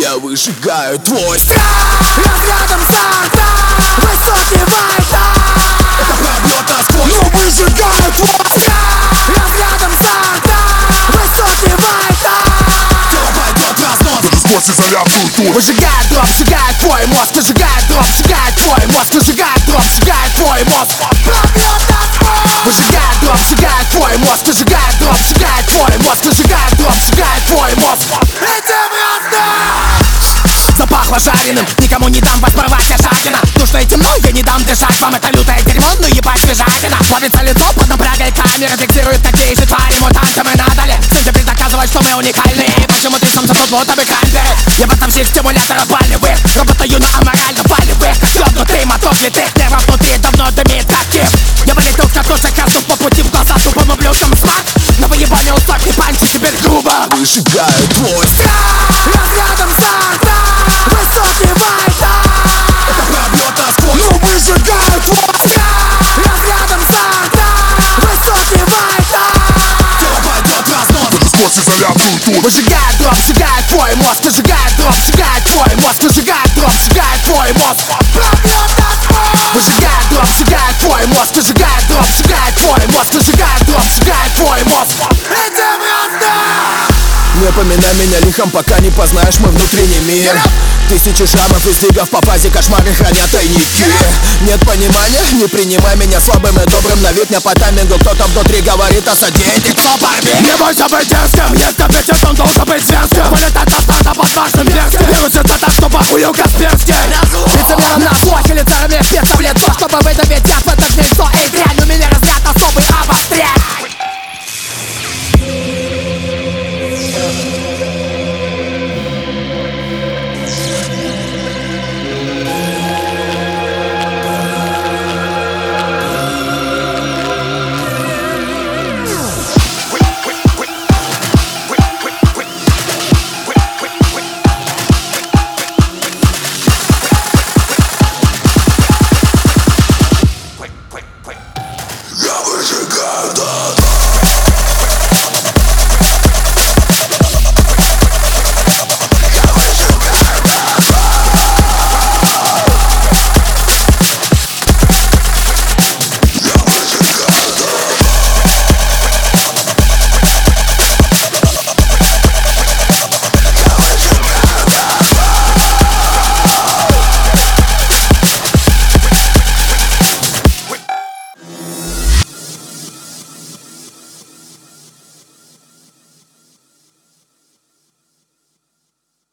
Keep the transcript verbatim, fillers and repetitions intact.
Я выжигаю твой страх. Разрядом старта, высокий вайта. Это пробьет насквозь. Я выжигаю твой страх. Разрядом старта, высокий вайта. Тело пойдет разнос. Даже сквозь изоляцию тут. Выжигает дроп, сжигает твой мозг. Выжигает дроп, сжигает твой мозг. Выжигает дроп, сжигает твой мозг. Пробьет насквозь. Выжигает дроп, сжигает твой мозг. Выжигает дроп, сжигает твой мозг. Выжигает дроп, сжигает твой мозг. Этим раздам. Запахло жареным, никому не дам вас порвать, я жадина. Душно и темно, я не дам дышать вам это лютое дерьмо, ну ебать свежатина. Плавится лицо под напрягой камеры, фиксирует такие же твари, мутанты мы надали. Сентябрь доказывает, что мы уникальны. И почему ты сам тут будто бы камеры? Я поставщик стимулятора болевых. Работаю на аморально болевых. Ёбнутый мотор летит, нервов внутри давно дымит как кип. Я полетел в картошек, касту по пути в глаза тупым ублюдкам смак. На выебание устав и панчи теперь грубо. Выжигаю твой страх. Разрядом старта, высокий вайта. Это пробьет насквозь. Ну выжигаю твой страх. Разрядом старта, высокий вайта. Тело пойдет разнос. Даже сквозь изоляцию тут. Выжигает дроп, сжигает твой мозг. Выжигает дроп, сжигает твой мозг. Выжигает дроп, сжигает твой мозг. Пробьет насквозь. Выжигает дроп, сжигает твой мозг. Выжигает дроп, сжигает твой мозг. Выжигает дроп, сжигает твой мозг. Этим раздам. Не поминай меня лихом, пока не познаешь мой внутренний мир. Тысячи шрамов и сдвигов по фазе, кошмары хранят тайники. Нет понимания, не принимай меня слабым и добрым на вид. Не по таймингу кто-то внутри говорит о содеянии, кто порви. Не бойся быть дерзким, если аппетит, он должен быть зверским. Вылетать от старта под вашим верским. Вирус это так, что похую Касперский.